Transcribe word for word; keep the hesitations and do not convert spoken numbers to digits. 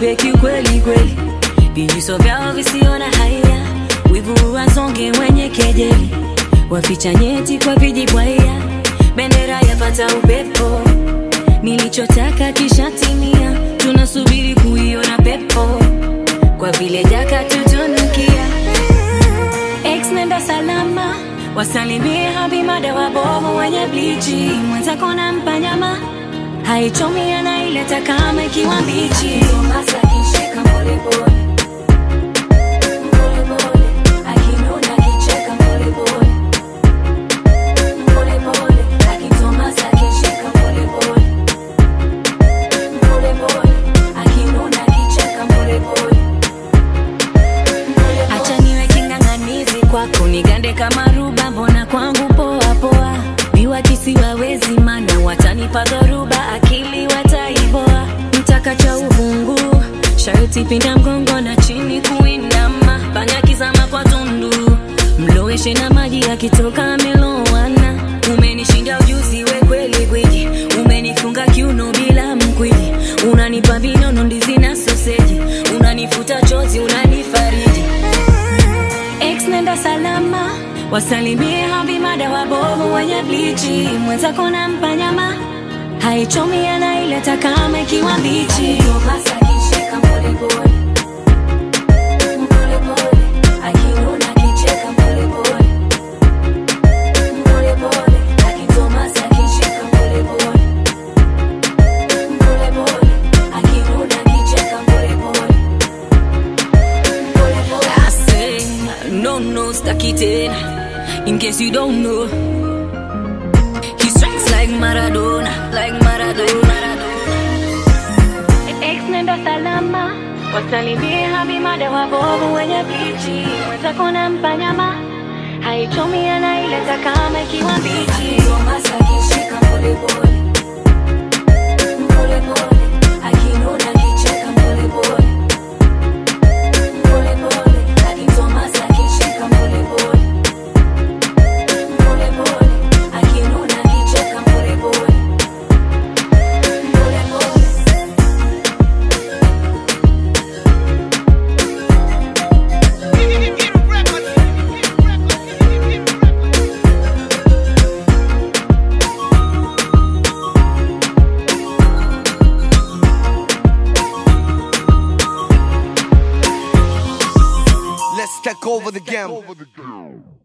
vive kiukweli kweli, vijiso vyao visiona haya, wivu wazonge wenye kejeli, waficha nyeti kwa vijibwaya, bendera yapata upepo, nilichotaka kishatimia, tunasubiri kuiona pepo, kwa vile jaka tutunukia. Ex nenda salama, wasalimie habimada wabovu wenye blichi, mwenzako na mpanyama, haichomi anaileta kama ikiwa mbichi. Masa kishika pole pole, pole pole, akinona kicheka pole pole, pole pole, akitomasa kishika pole pole, pole pole, akinona kicheka pole pole. Acha niwe kinganganizi kwako, nigande kama ruba, mbona kwangu poa poa, biwa kisiwawezi mana watanipa dhoruba, akili wataiboa, mtaka cha uhungu, sharti pinda mgongo na chini kuinama, panya kizama kwa tundu, mloweshe na maji yakitoka melowana, umenishinda ujuzi we kweli gwiji, umenifunga kiuno bila mkwiji, unanipa vinono ndizi na soseji, unanifuta chozi unanifariji. Ex nenda salama, wasalimie habimada wabovu wenye blichi, mwenzako na mpanyama, haichomi anaileta kama ikiwa mbichi. Masa kishika pole pole, pole pole, akinona kicheka pole pole, pole pole, akitomasa kishika pole pole, pole pole, akinona kicheka pole pole, pole pole. I say no no staki tena, in case you don't know, he strikes like Maradona, like Maradona. Ex nenda salama, wasalimie habimada wabovu wenye blichi, mwenzako na mpanyama, haichomi anaileta kama ikiwa mbichi. Masa kishika pole pole, pole pole, akinona kicheka pole pole, pole pole, akitomasa kishika pole pole, pole pole, akinona kicheka pole pole, pole pole. Let's take over the game.